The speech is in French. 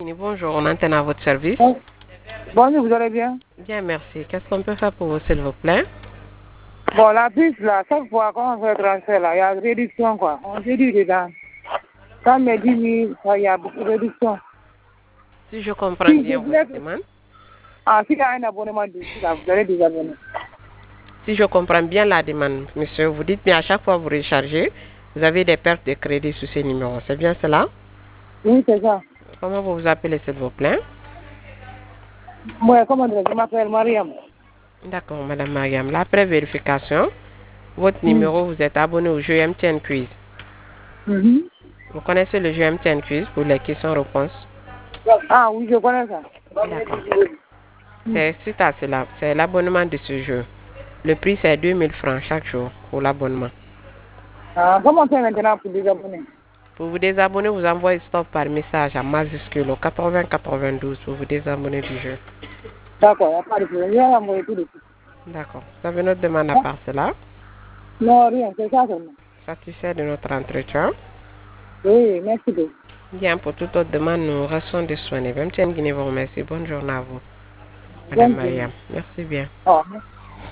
Bonjour, on antenne à votre service. Bonjour, vous allez bien? Bien, merci. Qu'est-ce qu'on peut faire pour vous, s'il vous plaît? Bon, la puce, là, chaque fois qu'on fait le transfert, là, il y a une réduction, quoi. On réduit dedans. Quand on me dit 1000, il y a beaucoup de réduction. Si je comprends Si bien je voulais votre demande. s'il y a un abonnement dessus, là, vous allez désabonner. Si je comprends bien la demande, monsieur, vous dites bien à chaque fois que vous rechargez, vous avez des pertes de crédit sur ces numéros. C'est bien cela? Oui, c'est ça. Comment vous vous appelez, s'il vous plaît? Moi, comment dire, je m'appelle Mariam. D'accord, Madame Mariam. Là, après vérification, votre numéro, vous êtes abonné au jeu MTN Quiz. Mhm. Vous connaissez le jeu MTN Quiz pour les questions-réponses? Ah oui, je connais ça. D'accord. C'est suite à cela. C'est l'abonnement de ce jeu. Le prix, c'est 2000 francs chaque jour pour l'abonnement. Ah, comment on fait maintenant pour désabonner? Pour vous désabonner, vous envoyez stop par message à majuscule au 80 92 pour vous désabonner du jeu. D'accord, il n'y a pas de problème. Je vais envoyer tout de suite. D'accord. Vous avez notre demande à Hein? part cela? Non, rien, c'est ça seulement. Satisfait de notre entretien? Oui, merci beaucoup. Bien, pour toute autre demande, nous restons disponibles. MTN Guinée vous remercie. Bonne journée à vous, Madame Bonne journée. Maria. Merci bien. Au revoir.